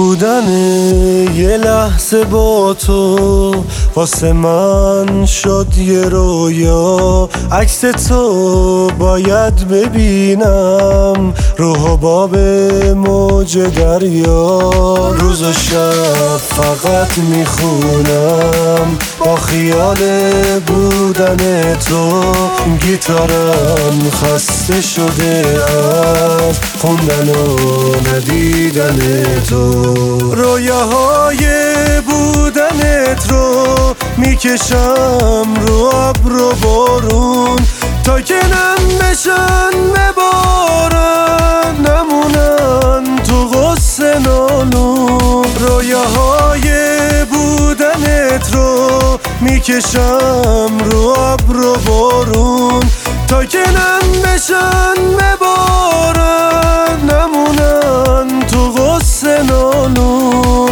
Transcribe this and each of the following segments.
بودن یه لحظه با تو واسه من شد یه رویا. عکس تو باید ببینم رو حباب موج دریا. روز و شب فقط میخونم با خیال بودن تو. گیتارم خسته شده از خوندن و ندیدن تو. رویاهای بودنت رو میکشم رو ابر و بارون تا که نم بشن به بارن نمونن تو غصه نالون. رویاهای بودنت رو میکشم رو ابر و بارون تا که نم بشن به بارن نمونن تو غصه نالون.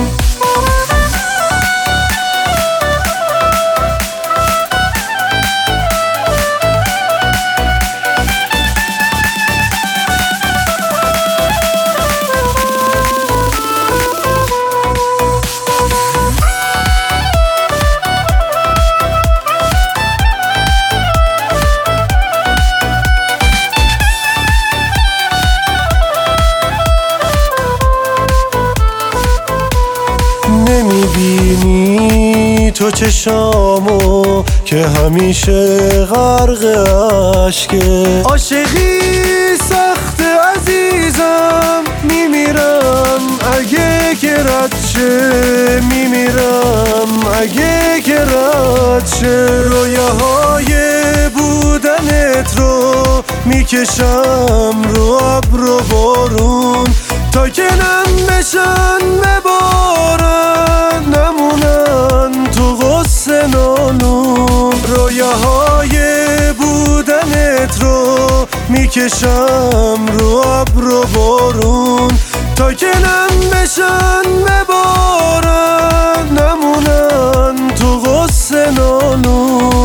نمیبینی تو چشامو که همیشه غرق عشقه. عاشقی سخت عزیزم میمیرم اگه که رد شه. میمیرم اگه که رد شه. رویاهای بودنت رو میکشم رو ابر و بارون تا که نم بشن به بارن نمونن تو غصه نالون. رویاهای بودنت رو میکشم رو ابر و بارون تا که نم بشن به بارن نمونن تو غصه نالون.